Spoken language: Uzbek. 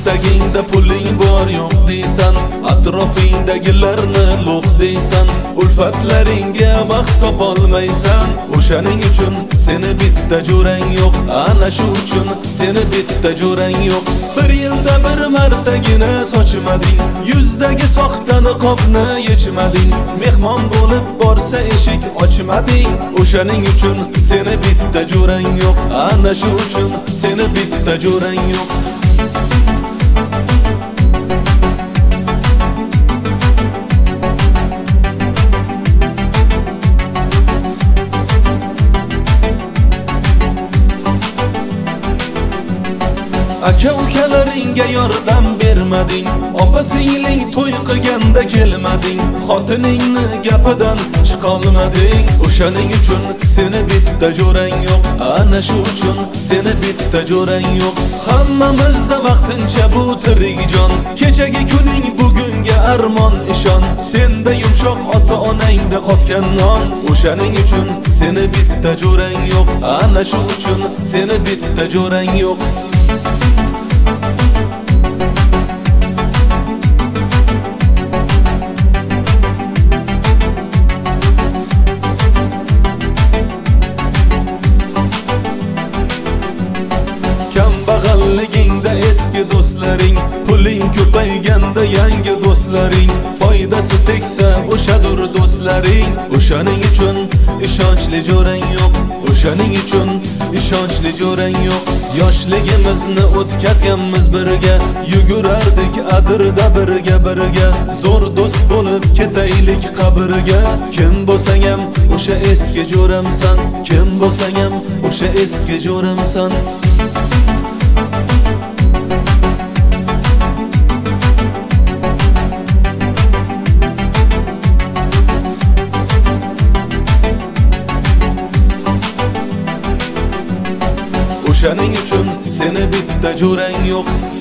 istagingda puling bor yo'q deysan, atrofingdagilarni lo'q deysan, ulfatlaringga vaqt topolmaysan. O'shaning uchun seni bitta jo'rang yo'q, ana shu uchun seni bitta jo'rang yo'q. Bir yilda bir martagina sochmading, yuzdagi soxta niqobni yechmading, mehmon bo'lib borsa eshik ochmading. O'shaning uchun seni bitta jo'rang yo'q, ana shu uchun seni bitta jo'rang yo'q. Aka ukalaringga yordam bermading, opa singling to'y qilganda kelmading, xotiningni gapidan chiqolmading. O'shaning uchun seni bitta jo'rang yo'q, ana shu uchun seni bitta jo'rang yo'q. Hammamizda vaqtincha bu tirik jon, kechagi kuning bugunga armon ishon. Senda yumshoq ota-onangda qotgan non. O'shaning uchun seni bitta jo'rang yo'q, ana shu uchun seni bitta jo'rang yo'q. Kambag'alligingda eski do'stlaring, puling ko'payganda yangi do'stlaring, foydasi tegsa o'shadur do'stlaring. O'shaning uchun ishonchli jo'rang yo'q, o'shaning uchun ishonchli jo'rang yo'q. Yoshligimizni o'tkazganmiz birga, yugurardik adirda birga, zo'r do'st bo'lib ketaylik qabrga. Kim bo'lsang ham o'sha eski jo'ramsan, kim bo'lsang ham o'sha eski jo'ramsan. O'shaning uchun seni bitta jo'rang yo'q.